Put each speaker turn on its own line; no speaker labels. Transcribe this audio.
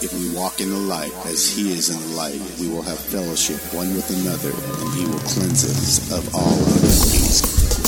If we walk in the light as he is in the light, we will have fellowship one with another, and he will cleanse us of all unrighteousness.